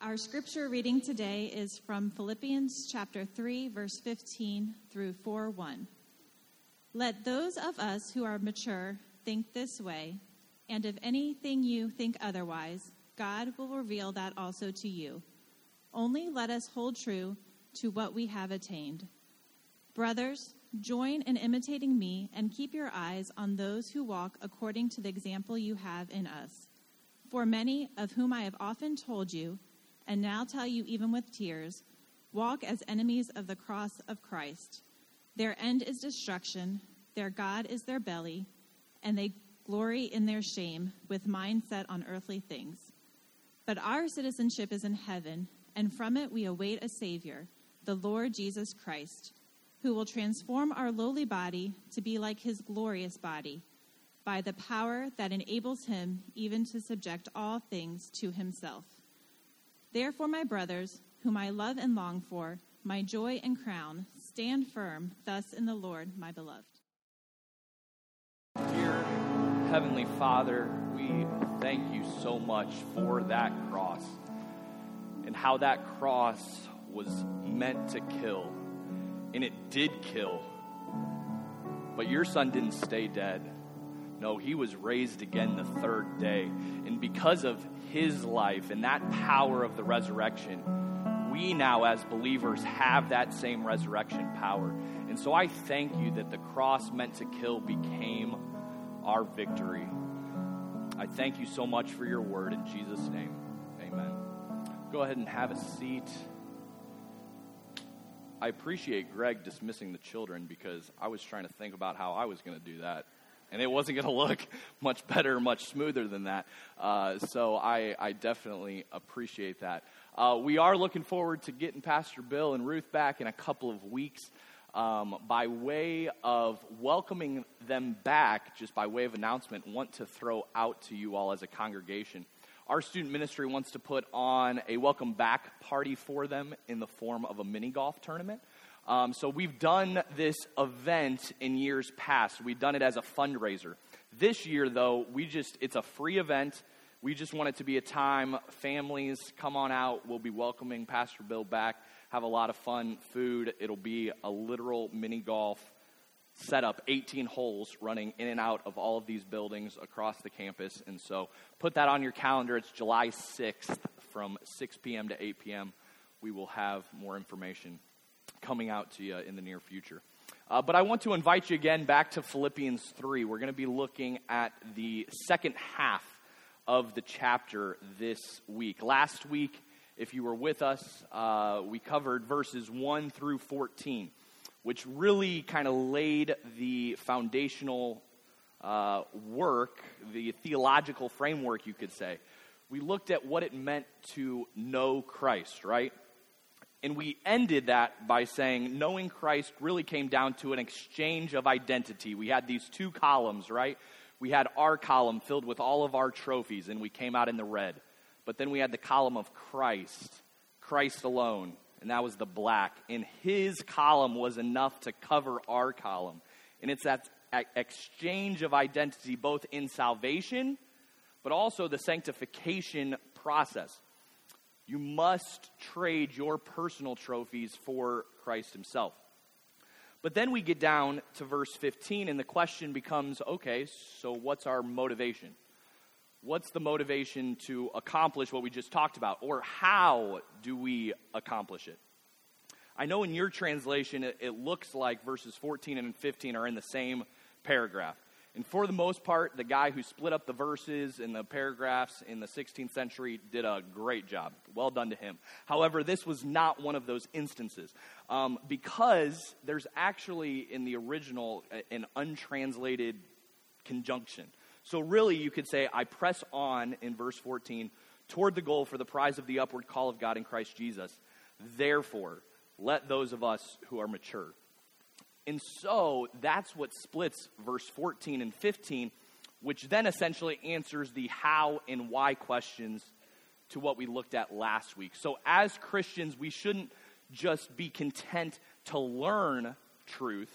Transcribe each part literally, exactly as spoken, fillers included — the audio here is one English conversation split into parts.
Our scripture reading today is from Philippians chapter three, verse fifteen through four one. Let those of us who are mature think this way, and if anything you think otherwise, God will reveal that also to you. Only let us hold true to what we have attained. Brothers, join in imitating me and keep your eyes on those who walk according to the example you have in us. For many, of whom I have often told you, and now tell you even with tears, walk as enemies of the cross of Christ. Their end is destruction, their God is their belly, and they glory in their shame with mind set on earthly things. But our citizenship is in heaven, and from it we await a Savior, the Lord Jesus Christ, who will transform our lowly body to be like his glorious body, by the power that enables him even to subject all things to himself. Therefore, my brothers, whom I love and long for, my joy and crown, stand firm thus in the Lord, my beloved. Dear Heavenly Father, we thank you so much for that cross and how that cross was meant to kill. And it did kill. But your son didn't stay dead. No, he was raised again the third day. And because of his life and that power of the resurrection, we now as believers have that same resurrection power. And so I thank you that the cross meant to kill became our victory. I thank you so much for your word. In Jesus' name, amen. Go ahead and have a seat. I appreciate Greg dismissing the children because I was trying to think about how I was going to do that. And it wasn't going to look much better, much smoother than that. Uh, so I, I definitely appreciate that. Uh, we are looking forward to getting Pastor Bill and Ruth back in a couple of weeks. Um, by way of welcoming them back, just by way of announcement, want to throw out to you all as a congregation. Our student ministry wants to put on a welcome back party for them in the form of a mini golf tournament. Um, so we've done this event in years past. We've done it as a fundraiser. This year, though, we just it's a free event. We just want it to be a time, families, come on out. We'll be welcoming Pastor Bill back, have a lot of fun, food. It'll be a literal mini golf setup, eighteen holes running in and out of all of these buildings across the campus. And so put that on your calendar. It's July sixth from six p.m. to eight p.m. We will have more information coming out to you in the near future. Uh, but I want to invite you again back to Philippians three. We're going to be looking at the second half of the chapter this week. Last week, if you were with us, uh, we covered verses one through fourteen, which really kind of laid the foundational uh, work, the theological framework, you could say. We looked at what it meant to know Christ, right? And we ended that by saying knowing Christ really came down to an exchange of identity. We had these two columns, right? We had our column filled with all of our trophies, and we came out in the red. But then we had the column of Christ, Christ alone, and that was the black. And his column was enough to cover our column. And it's that exchange of identity both in salvation, but also the sanctification process. You must trade your personal trophies for Christ himself. But then we get down to verse fifteen, and the question becomes, okay, so what's our motivation? What's the motivation to accomplish what we just talked about? Or how do we accomplish it? I know in your translation, it, it looks like verses fourteen and fifteen are in the same paragraph. And for the most part, the guy who split up the verses and the paragraphs in the sixteenth century did a great job. Well done to him. However, this was not one of those instances um, because there's actually in the original an untranslated conjunction. So really you could say, I press on in verse fourteen toward the goal for the prize of the upward call of God in Christ Jesus. Therefore, let those of us who are mature. And so that's what splits verse fourteen and fifteen, which then essentially answers the how and why questions to what we looked at last week. So as Christians, we shouldn't just be content to learn truth.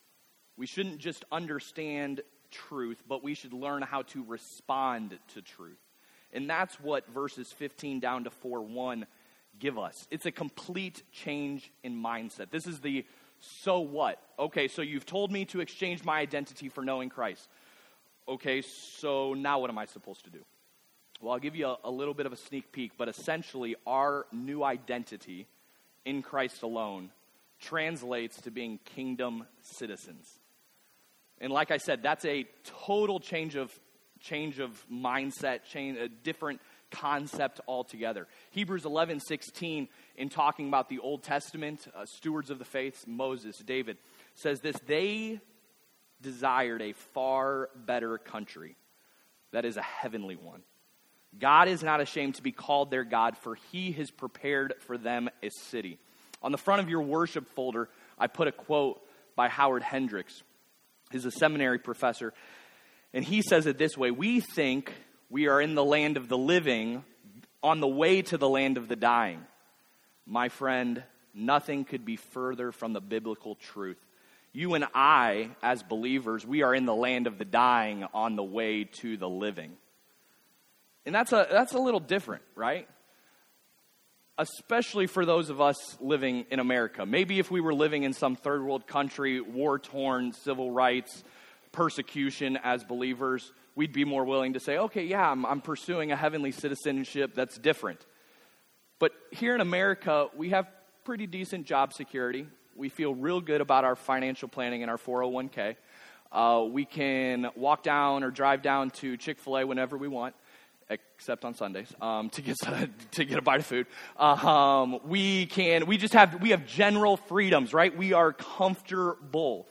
We shouldn't just understand truth, but we should learn how to respond to truth. And that's what verses fifteen down to four one give us. It's a complete change in mindset. This is the so what? Okay, so you've told me to exchange my identity for knowing Christ. Okay, so now what am I supposed to do? Well, I'll give you a, a little bit of a sneak peek, but essentially our new identity in Christ alone translates to being kingdom citizens. And like I said, that's a total change of change of mindset, change, a different concept altogether. Hebrews eleven sixteen, in talking about the Old Testament, uh, stewards of the faith, Moses, David, says this: they desired a far better country, that is a heavenly one. God is not ashamed to be called their God, for he has prepared for them a city. On the front of your worship folder, I put a quote by Howard Hendricks. He's a seminary professor, and he says it this way: we think we are in the land of the living, on the way to the land of the dying. My friend, nothing could be further from the biblical truth. You and I, as believers, we are in the land of the dying, on the way to the living. And that's a that's a little different, right? Especially for those of us living in America. Maybe if we were living in some third world country, war-torn, civil rights, persecution as believers, we'd be more willing to say, okay, yeah, I'm, I'm pursuing a heavenly citizenship that's different. But here in America, we have pretty decent job security. We feel real good about our financial planning and our four oh one k. Uh, we can walk down or drive down to Chick-fil-A whenever we want, except on Sundays, um, to get to get a bite of food. Uh, um, we can we just have we have general freedoms, right? We are comfortable.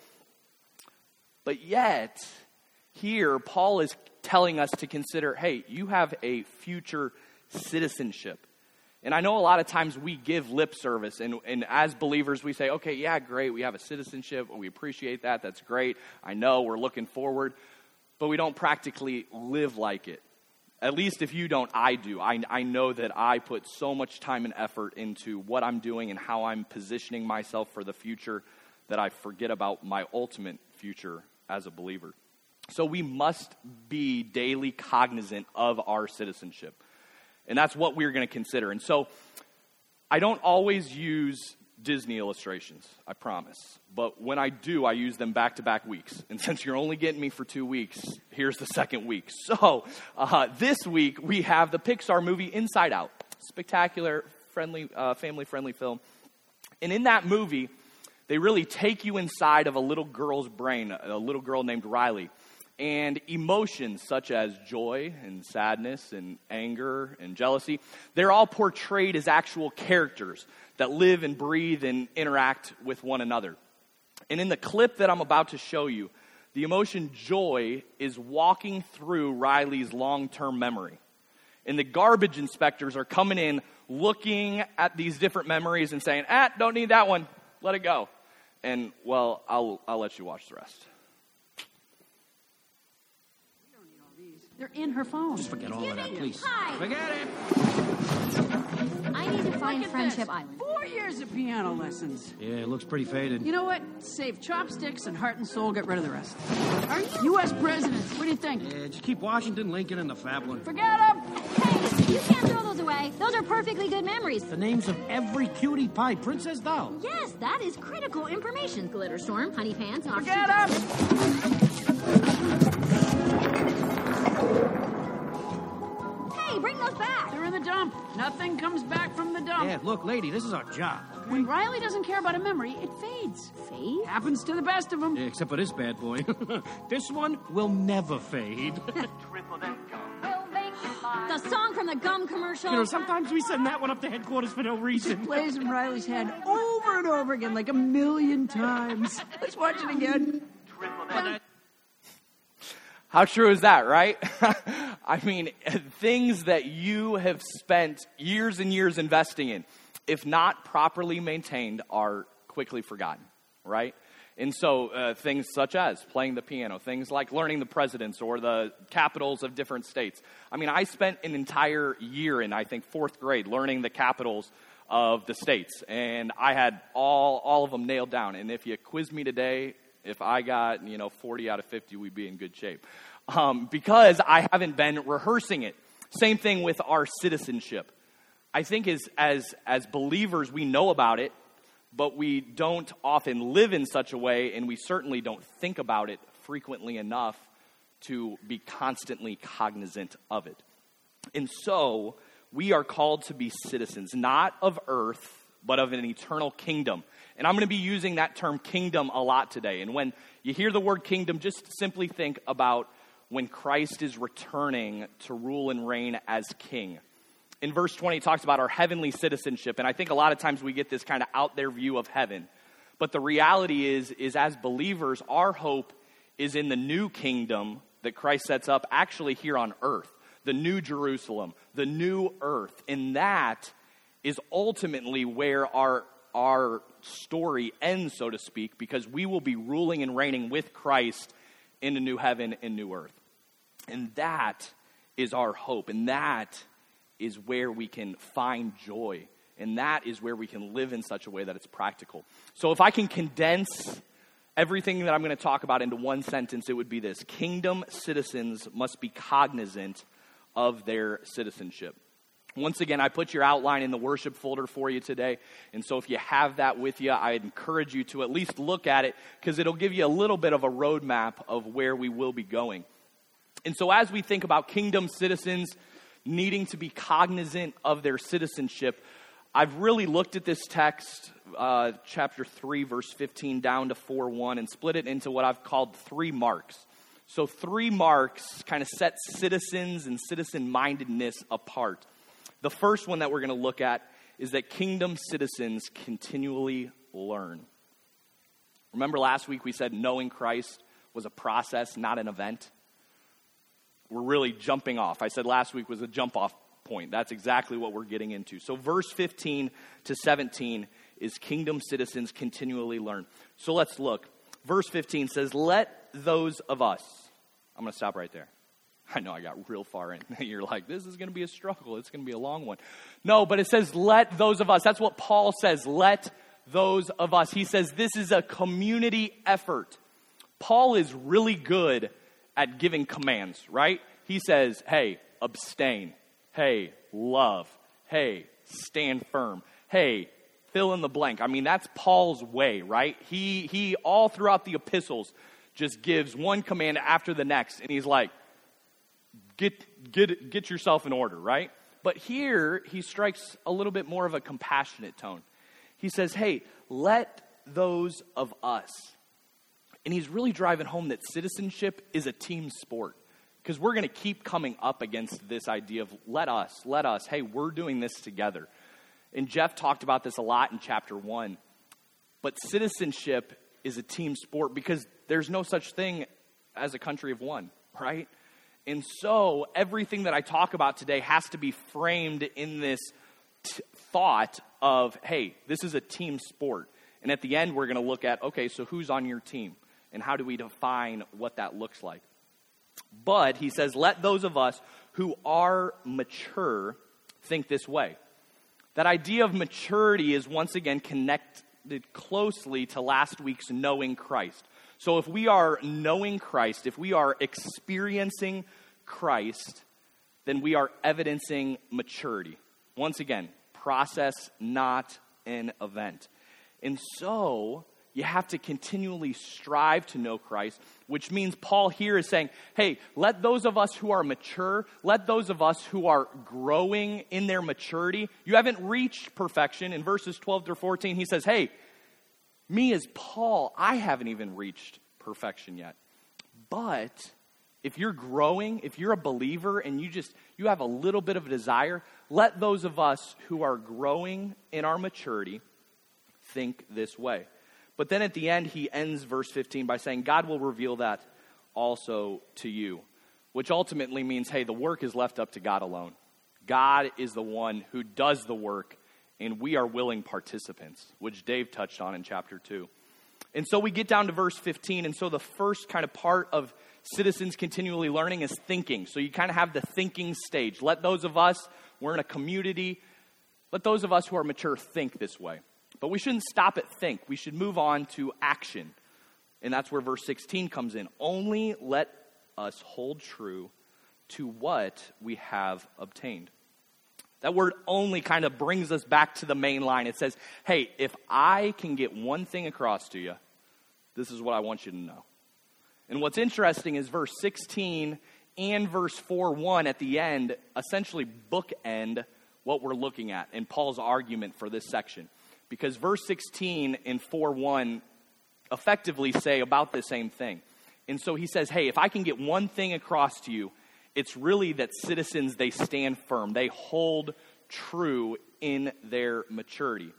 But yet, here Paul is telling us to consider, hey, you have a future citizenship. And I know a lot of times we give lip service, and, and as believers we say, okay, yeah, great, we have a citizenship, we appreciate that, that's great, I know, we're looking forward, but we don't practically live like it. At least if you don't, I do. I, I know that I put so much time and effort into what I'm doing and how I'm positioning myself for the future that I forget about my ultimate future as a believer. So we must be daily cognizant of our citizenship. And that's what we're going to consider. And so I don't always use Disney illustrations, I promise. But when I do, I use them back-to-back weeks. And since you're only getting me for two weeks, here's the second week. So uh, this week, we have the Pixar movie Inside Out. Spectacular, friendly, uh, family-friendly film. And in that movie, they really take you inside of a little girl's brain, a little girl named Riley. And emotions such as joy and sadness and anger and jealousy, they're all portrayed as actual characters that live and breathe and interact with one another. And in the clip that I'm about to show you, the emotion joy is walking through Riley's long-term memory. And the garbage inspectors are coming in, looking at these different memories and saying, ah, don't need that one, let it go. And, well, I'll I'll let you watch the rest. They're in her phone. Just forget all of that, please. Hi. Forget it. I need to find Look at Friendship this. Island. Four years of piano lessons. Yeah, it looks pretty faded. You know what? Save chopsticks and heart and soul. Get rid of the rest. Are you U S presidents? What do you think? Yeah, just keep Washington, Lincoln, and the Fab one. Forget them. Hey, you can't throw those away. Those are perfectly good memories. The names of every cutie pie princess doll. Yes, that is critical information. Glitter Storm, Honey Pants, and Forget them. Hey, bring those back. They're in the dump. Nothing comes back from the dump. Yeah, look, lady, this is our job. When Riley doesn't care about a memory, it fades. Fade? Happens to the best of them. Yeah, except for this bad boy. This one will never fade. The song from the gum commercial. You know, sometimes we send that one up to headquarters for no reason. Plays in Riley's head over and over again, like a million times. Let's watch it again. How true is that, right? I mean, things that you have spent years and years investing in, if not properly maintained, are quickly forgotten, right? And so uh, things such as playing the piano, things like learning the presidents or the capitals of different states. I mean, I spent an entire year in, I think, fourth grade learning the capitals of the states. And I had all all of them nailed down. And if you quiz me today, if I got, you know, forty out of fifty, we'd be in good shape. Um, because I haven't been rehearsing it. Same thing with our citizenship. I think as, as, as believers, we know about it, but we don't often live in such a way, and we certainly don't think about it frequently enough to be constantly cognizant of it. And so, we are called to be citizens, not of earth, but of an eternal kingdom. And I'm going to be using that term kingdom a lot today. And when you hear the word kingdom, just simply think about when Christ is returning to rule and reign as king. In verse twenty, it talks about our heavenly citizenship. And I think a lot of times we get this kind of out there view of heaven. But the reality is, is as believers, our hope is in the new kingdom that Christ sets up actually here on earth. The new Jerusalem, the new earth. And that is ultimately where our, our story ends, so to speak, because we will be ruling and reigning with Christ in the new heaven and new earth. And that is our hope. And that is where we can find joy. And that is where we can live in such a way that it's practical. So if I can condense everything that I'm going to talk about into one sentence, it would be this: kingdom citizens must be cognizant of their citizenship. Once again, I put your outline in the worship folder for you today. And so if you have that with you, I encourage you to at least look at it, because it'll give you a little bit of a roadmap of where we will be going. And so as we think about kingdom citizens needing to be cognizant of their citizenship, I've really looked at this text, uh, chapter three, verse fifteen, down to four one, and split it into what I've called three marks. So three marks kind of set citizens and citizen-mindedness apart. The first one that we're going to look at is that kingdom citizens continually learn. Remember last week we said knowing Christ was a process, not an event? We're really jumping off. I said last week was a jump-off point. That's exactly what we're getting into. So verse fifteen to seventeen is kingdom citizens continually learn. So let's look. Verse fifteen says, "Let those of us," I'm going to stop right there. I know I got real far in. You're like, this is going to be a struggle. It's going to be a long one. No, but it says, let those of us. That's what Paul says. Let those of us. He says this is a community effort. Paul is really good at giving commands, right? He says, hey, abstain. Hey, love. Hey, stand firm. Hey, fill in the blank. I mean, that's Paul's way, right? He, he all throughout the epistles just gives one command after the next. And he's like, Get get get yourself in order, right? But here, he strikes a little bit more of a compassionate tone. He says, hey, let those of us. And he's really driving home that citizenship is a team sport. Because we're going to keep coming up against this idea of let us, let us. Hey, we're doing this together. And Jeff talked about this a lot in chapter one. But citizenship is a team sport because there's no such thing as a country of one, right? And so everything that I talk about today has to be framed in this t- thought of, hey, this is a team sport. And at the end, we're going to look at, okay, so who's on your team? And how do we define what that looks like? But he says, let those of us who are mature think this way. That idea of maturity is once again connected closely to last week's knowing Christ. So if we are knowing Christ, if we are experiencing Christ, then we are evidencing maturity. Once again, process, not an event. And so you have to continually strive to know Christ, which means Paul here is saying, hey, let those of us who are mature, let those of us who are growing in their maturity, you haven't reached perfection. In verses twelve through fourteen, he says, hey, me as Paul, I haven't even reached perfection yet. But if you're growing, if you're a believer and you just, you have a little bit of a desire, let those of us who are growing in our maturity think this way. But then at the end, he ends verse fifteen by saying, God will reveal that also to you, which ultimately means, hey, the work is left up to God alone. God is the one who does the work, and we are willing participants, which Dave touched on in chapter two. And so we get down to verse fifteen, and so the first kind of part of citizens continually learning is thinking. So you kind of have the thinking stage. Let those of us, we're in a community, let those of us who are mature think this way. But we shouldn't stop at think. We should move on to action. And that's where verse sixteen comes in. Only let us hold true to what we have obtained. That word only kind of brings us back to the main line. It says, hey, if I can get one thing across to you, this is what I want you to know. And what's interesting is verse sixteen and verse four one at the end essentially bookend what we're looking at in Paul's argument for this section. Because verse sixteen and four one effectively say about the same thing. And so he says, hey, if I can get one thing across to you, it's really that citizens, they stand firm. They hold true in their maturity.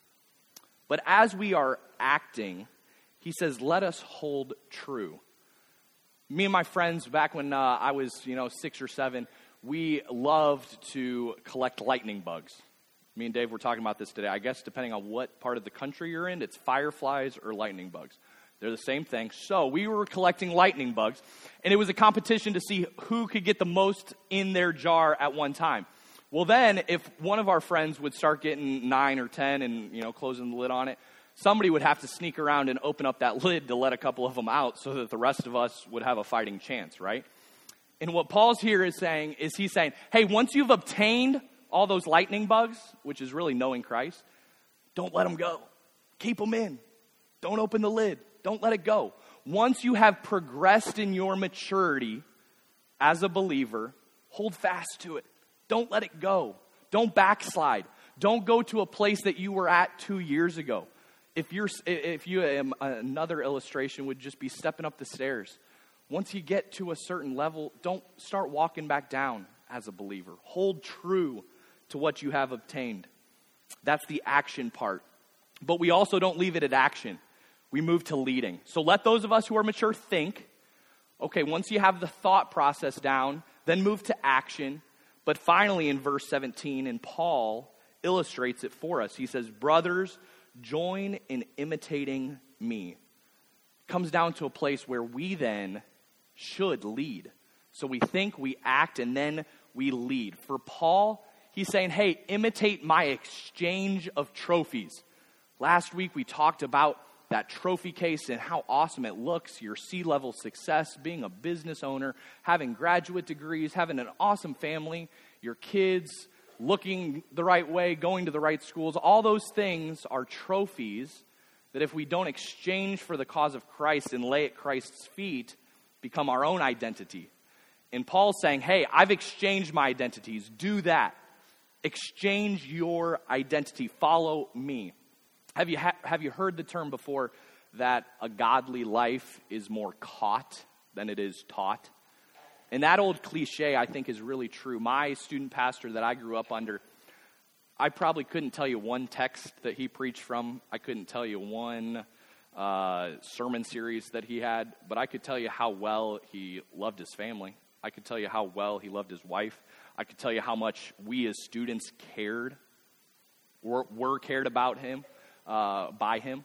But as we are acting, he says, let us hold true. Me and my friends, back when uh, I was, you know, six or seven, we loved to collect lightning bugs. Me and Dave were talking about this today. I guess depending on what part of the country you're in, it's fireflies or lightning bugs. They're the same thing. So we were collecting lightning bugs, and it was a competition to see who could get the most in their jar at one time. Well, then, if one of our friends would start getting nine or ten and, you know, closing the lid on it, somebody would have to sneak around and open up that lid to let a couple of them out so that the rest of us would have a fighting chance, right? And what Paul's here is saying is he's saying, hey, once you've obtained all those lightning bugs, which is really knowing Christ, don't let them go. Keep them in. Don't open the lid. Don't let it go. Once you have progressed in your maturity as a believer, hold fast to it. Don't let it go. Don't backslide. Don't go to a place that you were at two years ago. If you're, if you, um, another illustration would just be stepping up the stairs. Once you get to a certain level, don't start walking back down as a believer. Hold true to what you have obtained. That's the action part. But we also don't leave it at action. We move to leading. So let those of us who are mature think, okay, once you have the thought process down, then move to action. But finally in verse seventeen, and Paul illustrates it for us. He says, brothers, join in imitating me. Comes down to a place where we then should lead. So we think, we act, and then we lead. For Paul, he's saying, hey, imitate my exchange of trophies. Last week we talked about that trophy case and how awesome it looks, your C-level success, being a business owner, having graduate degrees, having an awesome family, your kids looking the right way, going to the right schools. All those things are trophies that if we don't exchange for the cause of Christ and lay at Christ's feet, become our own identity. And Paul's saying, hey, I've exchanged my identities. Do that. Exchange your identity. Follow me. Have you ha- have you heard the term before that a godly life is more caught than it is taught? And that old cliche, I think, is really true. My student pastor that I grew up under, I probably couldn't tell you one text that he preached from. I couldn't tell you one uh, sermon series that he had, but I could tell you how well he loved his family. I could tell you how well he loved his wife. I could tell you how much we as students cared, were, were cared about him. Uh, by him.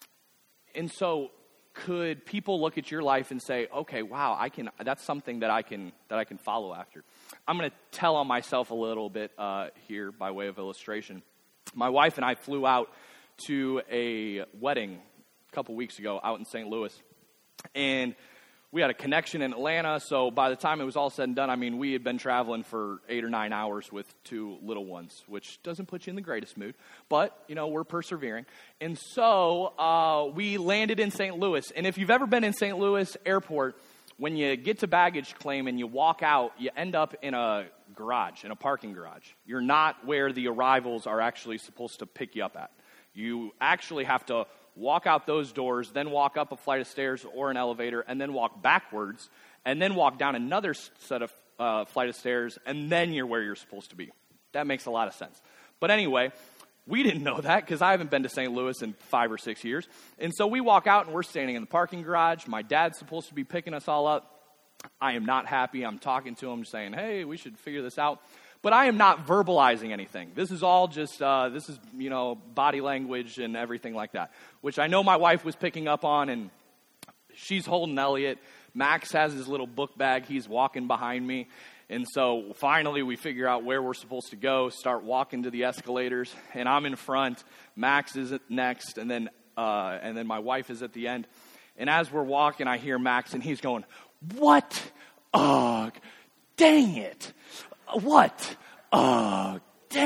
And so could people look at your life and say, okay, wow, I can, that's something that I can, that I can follow after. I'm going to tell on myself a little bit uh, here by way of illustration. My wife and I flew out to a wedding a couple weeks ago out in Saint Louis. And we had a connection in Atlanta, so by the time it was all said and done, I mean, we had been traveling for eight or nine hours with two little ones, which doesn't put you in the greatest mood, but, you know, we're persevering. And so uh, we landed in Saint Louis, and if you've ever been in Saint Louis Airport, when you get to baggage claim and you walk out, you end up in a garage, in a parking garage. You're not where the arrivals are actually supposed to pick you up at. You actually have to walk out those doors, then walk up a flight of stairs or an elevator, and then walk backwards, and then walk down another set of uh, flight of stairs, and then you're where you're supposed to be. That makes a lot of sense. But anyway, we didn't know that because I haven't been to Saint Louis in five or six years. And so we walk out, and we're standing in the parking garage. My dad's supposed to be picking us all up. I am not happy. I'm talking to him saying, hey, we should figure this out. But I am not verbalizing anything. This is all just, uh, this is, you know, body language and everything like that, which I know my wife was picking up on, and she's holding Elliot. Max has his little book bag. He's walking behind me. And so finally we figure out where we're supposed to go, start walking to the escalators, and I'm in front. Max is next, and then uh, and then my wife is at the end. And as we're walking, I hear Max, and he's going, what? Ugh, dang it. What? Oh,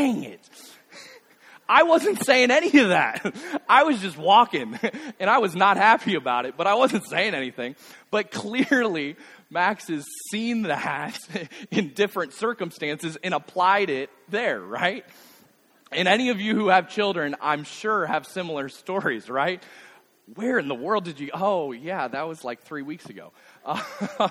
I wasn't saying any of that. I was just walking, and I was not happy about it, but I wasn't saying anything. But clearly, Max has seen that in different circumstances and applied it there, right? And any of you who have children, I'm sure, have similar stories, right? Where in the world did you, oh, yeah, that was like three weeks ago. Uh,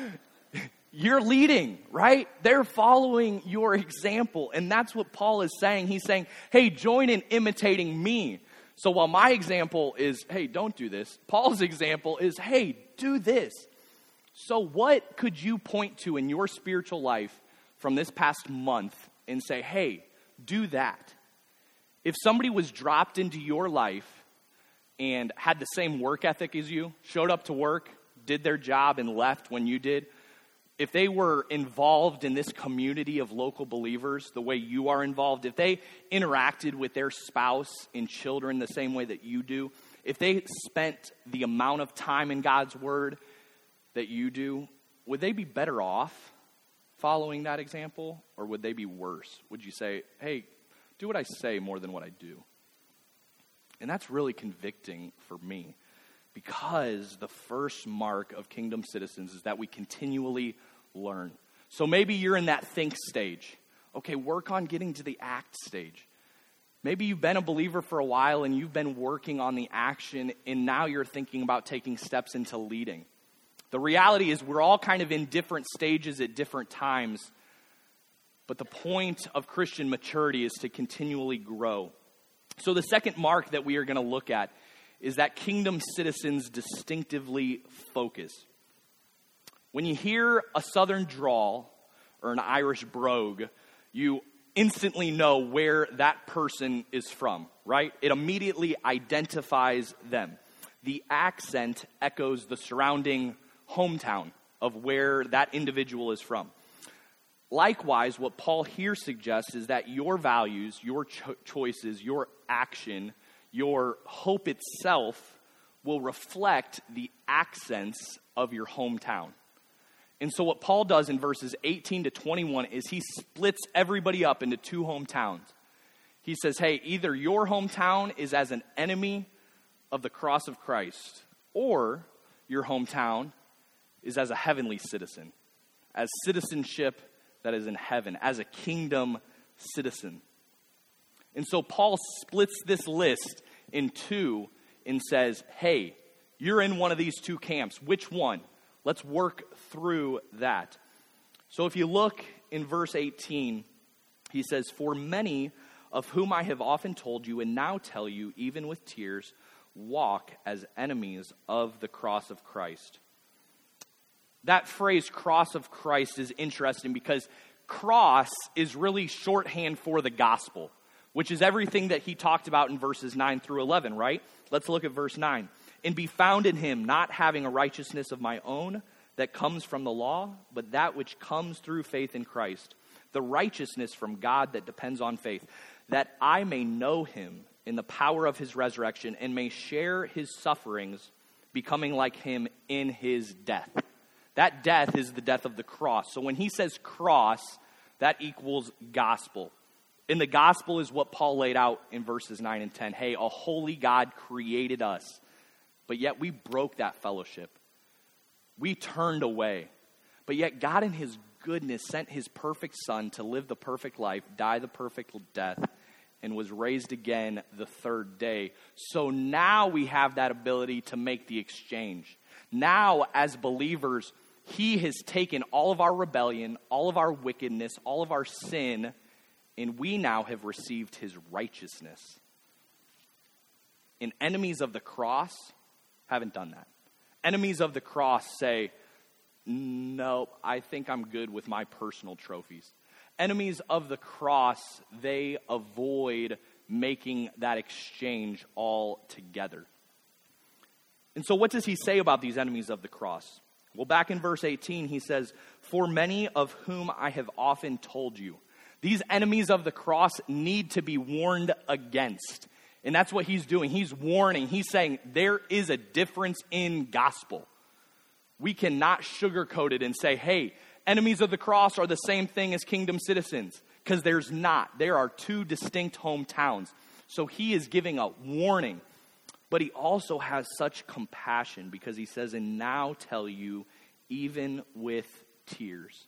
you're leading, right? They're following your example. And that's what Paul is saying. He's saying, hey, join in imitating me. So while my example is, hey, don't do this, Paul's example is, hey, do this. So what could you point to in your spiritual life from this past month and say, hey, do that? If somebody was dropped into your life and had the same work ethic as you, showed up to work, did their job, and left when you did, if they were involved in this community of local believers the way you are involved, if they interacted with their spouse and children the same way that you do, if they spent the amount of time in God's Word that you do, would they be better off following that example, or would they be worse? Would you say, hey, do what I say more than what I do? And that's really convicting for me, because the first mark of kingdom citizens is that we continually learn. So maybe you're in that think stage. Okay, work on getting to the act stage. Maybe you've been a believer for a while and you've been working on the action, and now you're thinking about taking steps into leading. The reality is we're all kind of in different stages at different times, but the point of Christian maturity is to continually grow. So the second mark that we are going to look at is that kingdom citizens distinctively focus. When you hear a southern drawl or an Irish brogue, you instantly know where that person is from, right? It immediately identifies them. The accent echoes the surrounding hometown of where that individual is from. Likewise, what Paul here suggests is that your values, your cho- choices, your action, your hope itself will reflect the accents of your hometown. And so what Paul does in verses eighteen to twenty-one is he splits everybody up into two hometowns. He says, hey, either your hometown is as an enemy of the cross of Christ, or your hometown is as a heavenly citizen, as citizenship that is in heaven, as a kingdom citizen. And so Paul splits this list in two and says, hey, you're in one of these two camps. Which one? Let's work through that. So if you look in verse eighteen, he says, for many of whom I have often told you and now tell you, even with tears, walk as enemies of the cross of Christ. That phrase, cross of Christ, is interesting because cross is really shorthand for the gospel, which is everything that he talked about in verses nine through eleven, right? Let's look at verse nine. And be found in him, not having a righteousness of my own that comes from the law, but that which comes through faith in Christ, the righteousness from God that depends on faith, that I may know him in the power of his resurrection and may share his sufferings, becoming like him in his death. That death is the death of the cross. So when he says cross, that equals gospel. And the gospel is what Paul laid out in verses nine and ten. Hey, a holy God created us, but yet we broke that fellowship. We turned away. But yet God in his goodness sent his perfect son to live the perfect life, die the perfect death, and was raised again the third day. So now we have that ability to make the exchange. Now, as believers, he has taken all of our rebellion, all of our wickedness, all of our sin, and we now have received his righteousness. And enemies of the cross haven't done that. Enemies of the cross say, no, I think I'm good with my personal trophies. Enemies of the cross, they avoid making that exchange altogether. And so what does he say about these enemies of the cross? Well, back in verse eighteen, he says, for many of whom I have often told you. These enemies of the cross need to be warned against. And that's what he's doing. He's warning. He's saying there is a difference in gospel. We cannot sugarcoat it and say, hey, enemies of the cross are the same thing as kingdom citizens. Because there's not. There are two distinct hometowns. So he is giving a warning, but he also has such compassion because he says, and now tell you, even with tears.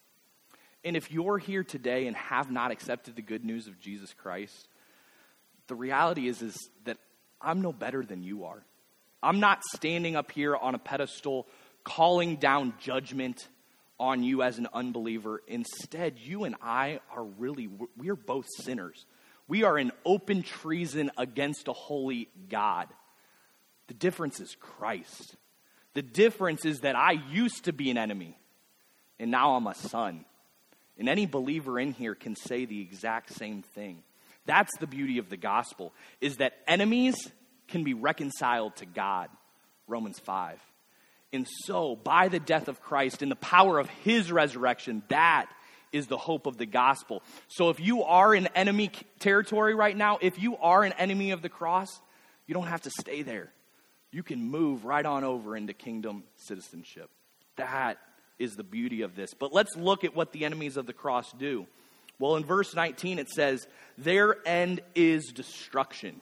And if you're here today and have not accepted the good news of Jesus Christ, the reality is, is that I'm no better than you are. I'm not standing up here on a pedestal calling down judgment on you as an unbeliever. Instead, you and I are really, we are both sinners. We are in open treason against a holy God. The difference is Christ. The difference is that I used to be an enemy, and now I'm a son. And any believer in here can say the exact same thing. That's the beauty of the gospel, is that enemies can be reconciled to God, Romans five. And so, by the death of Christ and the power of his resurrection, that is the hope of the gospel. So if you are in enemy territory right now, if you are an enemy of the cross, you don't have to stay there. You can move right on over into kingdom citizenship. That is the beauty of this. But let's look at what the enemies of the cross do. Well, in verse nineteen, it says, their end is destruction.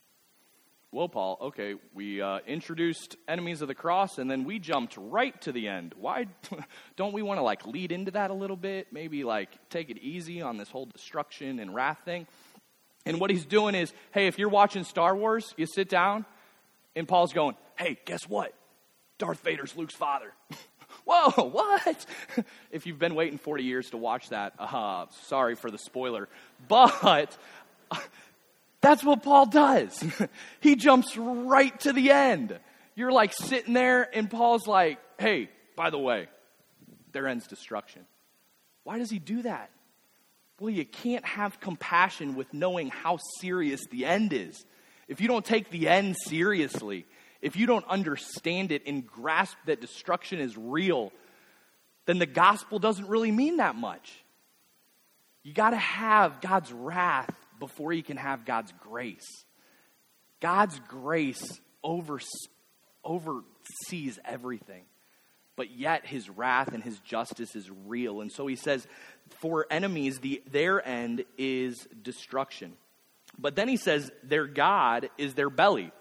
Well, Paul, okay, we uh, introduced enemies of the cross, and then we jumped right to the end. Why don't we want to, like, lead into that a little bit? Maybe, like, take it easy on this whole destruction and wrath thing? And what he's doing is, hey, if you're watching Star Wars, you sit down, and Paul's going, hey, guess what? Darth Vader's Luke's father. Whoa, what? If you've been waiting forty years to watch that, uh, sorry for the spoiler. But that's what Paul does. He jumps right to the end. You're like sitting there, and Paul's like, hey, by the way, their end's destruction. Why does he do that? Well, you can't have compassion with knowing how serious the end is. If you don't take the end seriously, if you don't understand it and grasp that destruction is real, then the gospel doesn't really mean that much. You got to have God's wrath before you can have God's grace. God's grace over, oversees everything. But yet his wrath and his justice is real. And so he says, for enemies, the, their end is destruction. But then he says, their God is their belly.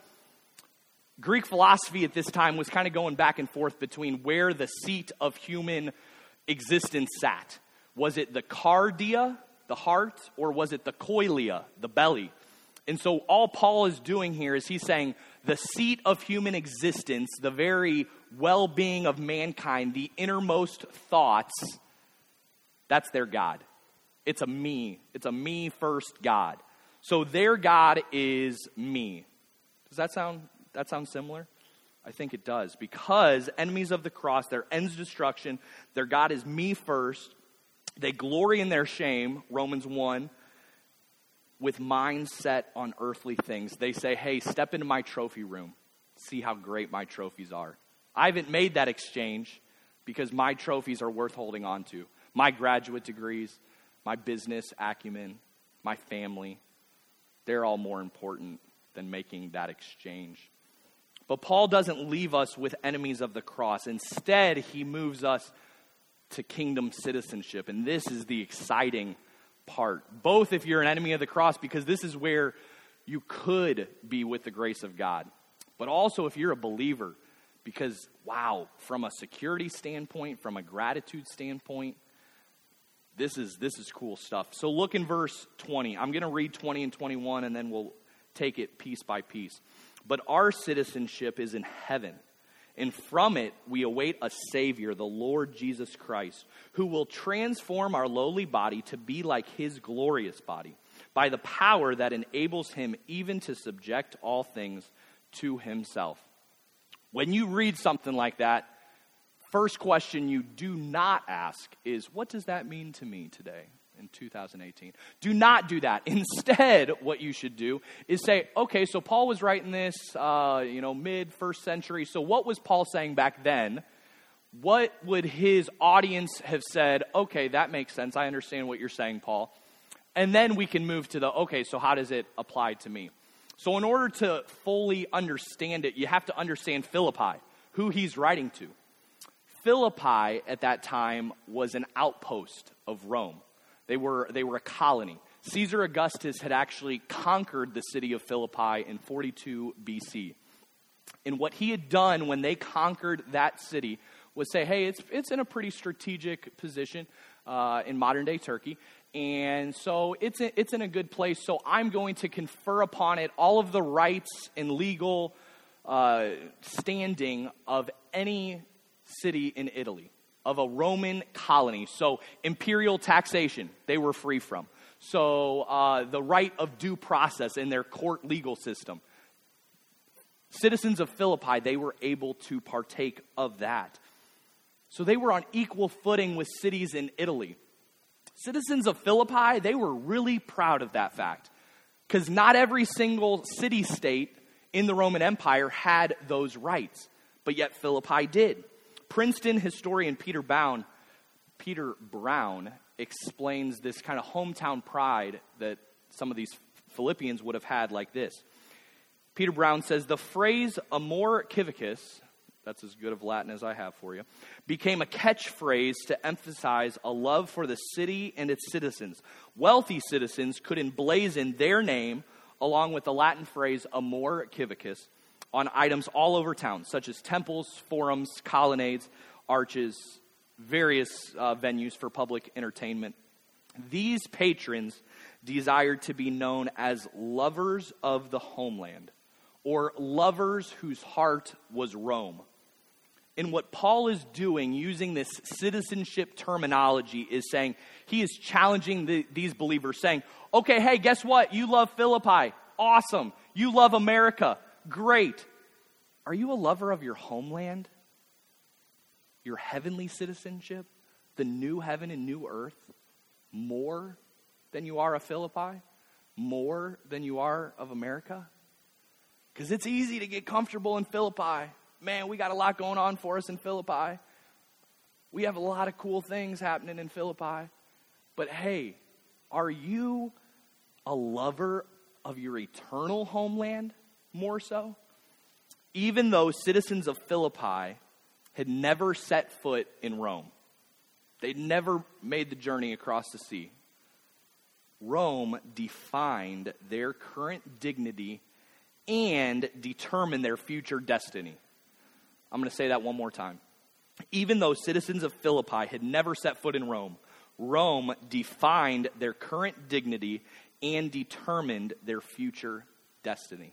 Greek philosophy at this time was kind of going back and forth between where the seat of human existence sat. Was it the cardia, the heart, or was it the koilia, the belly? And so all Paul is doing here is he's saying the seat of human existence, the very well-being of mankind, the innermost thoughts, that's their God. It's a me. It's a me-first God. So their God is me. Does that sound that sound similar? I think it does. Because enemies of the cross, their end's destruction, their God is me first. They glory in their shame, Romans one, with minds set on earthly things. They say, hey, step into my trophy room. See how great my trophies are. I haven't made that exchange because my trophies are worth holding on to. My graduate degrees, my business acumen, my family, they're all more important than making that exchange. But Paul doesn't leave us with enemies of the cross. Instead, he moves us to kingdom citizenship. And this is the exciting part. Both if you're an enemy of the cross, because this is where you could be with the grace of God. But also if you're a believer, because, wow, from a security standpoint, from a gratitude standpoint, this is this is cool stuff. So look in verse twenty. I'm going to read twenty and twenty-one, and then we'll take it piece by piece. But our citizenship is in heaven, and from it we await a Savior, the Lord Jesus Christ, who will transform our lowly body to be like his glorious body, by the power that enables him even to subject all things to himself. When you read something like that, first question you do not ask is, what does that mean to me today in two thousand eighteen? Do not do that. Instead, what you should do is say, okay, so Paul was writing this, uh, you know, mid-first century. So what was Paul saying back then? What would his audience have said? Okay, that makes sense. I understand what you're saying, Paul. And then we can move to the, okay, so how does it apply to me? So in order to fully understand it, you have to understand Philippi, who he's writing to. Philippi at that time was an outpost of Rome. They were they were a colony. Caesar Augustus had actually conquered the city of Philippi in forty-two B C. And what he had done when they conquered that city was say, hey, it's it's in a pretty strategic position uh, in modern-day Turkey. And so it's a, it's in a good place. So I'm going to confer upon it all of the rights and legal uh, standing of any city in Italy, of a Roman colony. So imperial taxation, they were free from. So uh, the right of due process in their court legal system. Citizens of Philippi, they were able to partake of that. So they were on equal footing with cities in Italy. Citizens of Philippi, they were really proud of that fact, because not every single city-state in the Roman Empire had those rights, but yet Philippi did. Princeton historian Peter Brown, Peter Brown explains this kind of hometown pride that some of these Philippians would have had like this. Peter Brown says, the phrase amor civicus, that's as good of Latin as I have for you, became a catchphrase to emphasize a love for the city and its citizens. Wealthy citizens could emblazon their name along with the Latin phrase amor civicus on items all over town, such as temples, forums, colonnades, arches, various uh, venues for public entertainment. These patrons desired to be known as lovers of the homeland, or lovers whose heart was Rome. And what Paul is doing, using this citizenship terminology, is saying, he is challenging the, these believers, saying, okay, hey, guess what? You love Philippi. Awesome. You love America. Great. Are you a lover of your homeland? Your heavenly citizenship? The new heaven and new earth? More than you are of Philippi? More than you are of America? Because it's easy to get comfortable in Philippi. Man, we got a lot going on for us in Philippi. We have a lot of cool things happening in Philippi. But hey, are you a lover of your eternal homeland more so? Even though citizens of Philippi had never set foot in Rome, they'd never made the journey across the sea, Rome defined their current dignity and determined their future destiny. I'm going to say that one more time. Even though citizens of Philippi had never set foot in Rome, Rome defined their current dignity and determined their future destiny.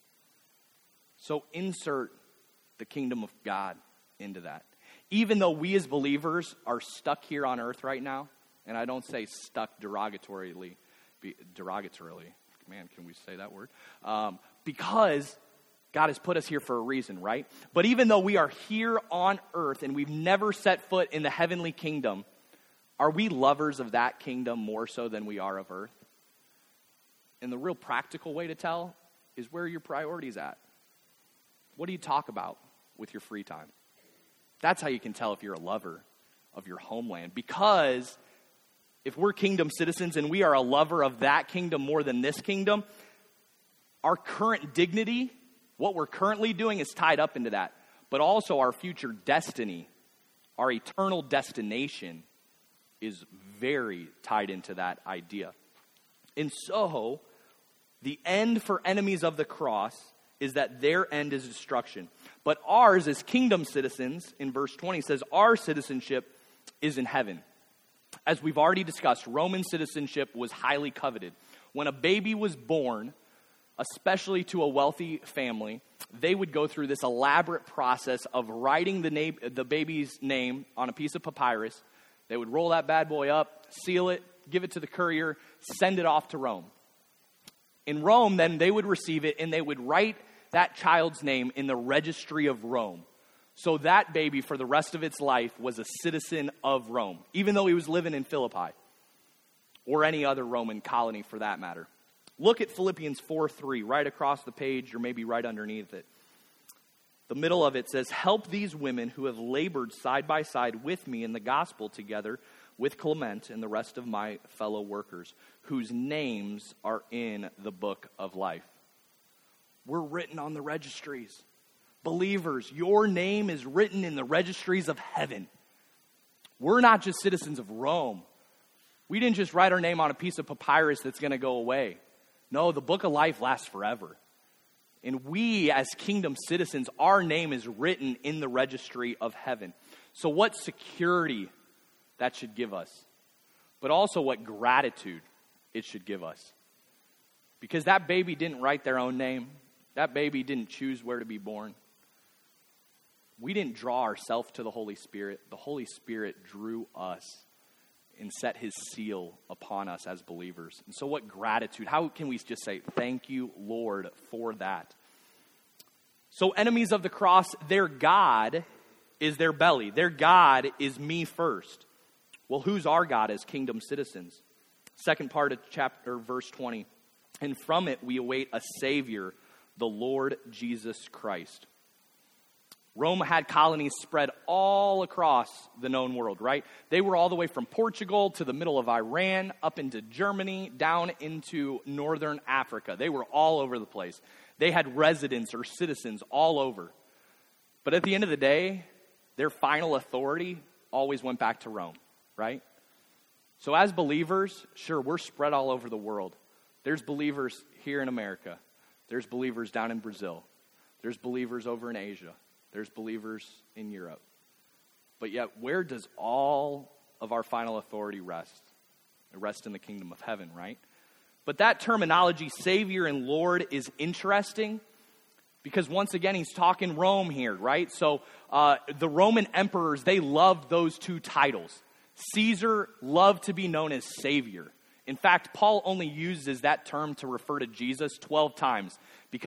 So insert the kingdom of God into that. Even though we as believers are stuck here on earth right now, and I don't say stuck derogatorily, derogatorily. Man, can we say that word? Um, because God has put us here for a reason, right? But even though we are here on earth and we've never set foot in the heavenly kingdom, are we lovers of that kingdom more so than we are of earth? And the real practical way to tell is where are your priorities at? What do you talk about with your free time? That's how you can tell if you're a lover of your homeland. Because if we're kingdom citizens and we are a lover of that kingdom more than this kingdom, our current dignity, what we're currently doing, is tied up into that. But also our future destiny, our eternal destination, is very tied into that idea. And so, the end for enemies of the cross is that their end is destruction. But ours as kingdom citizens, in verse twenty, says our citizenship is in heaven. As we've already discussed, Roman citizenship was highly coveted. When a baby was born, especially to a wealthy family, they would go through this elaborate process of writing the, name, the baby's name on a piece of papyrus. They would roll that bad boy up, seal it, give it to the courier, send it off to Rome. In Rome, then, they would receive it, and they would write that child's name in the registry of Rome. So that baby, for the rest of its life, was a citizen of Rome, even though he was living in Philippi, or any other Roman colony for that matter. Look at Philippians four three, right across the page, or maybe right underneath it. The middle of it says, help these women who have labored side by side with me in the gospel together with Clement and the rest of my fellow workers, whose names are in the book of life. We're written on the registries. Believers, your name is written in the registries of heaven. We're not just citizens of Rome. We didn't just write our name on a piece of papyrus that's going to go away. No, the book of life lasts forever. And we, as kingdom citizens, our name is written in the registry of heaven. So what security that should give us, but also what gratitude it should give us. Because that baby didn't write their own name. That baby didn't choose where to be born. We didn't draw ourselves to the Holy Spirit. The Holy Spirit drew us and set his seal upon us as believers. And so what gratitude? How can we just say, thank you, Lord, for that? So enemies of the cross, their God is their belly. Their God is me first. Well, who's our God as kingdom citizens? Second part of chapter, verse twenty. And from it we await a Savior, the Lord Jesus Christ. Rome had colonies spread all across the known world, right? They were all the way from Portugal to the middle of Iran, up into Germany, down into northern Africa. They were all over the place. They had residents or citizens all over. But at the end of the day, their final authority always went back to Rome, right? So as believers, sure, we're spread all over the world. There's believers here in America. There's believers down in Brazil. There's believers over in Asia. There's believers in Europe. But yet, where does all of our final authority rest? It rests in the kingdom of heaven, right? But that terminology, Savior and Lord, is interesting because once again, he's talking Rome here, right? So uh, the Roman emperors, they loved those two titles. Caesar loved to be known as Savior. In fact, Paul only uses that term to refer to Jesus twelve times because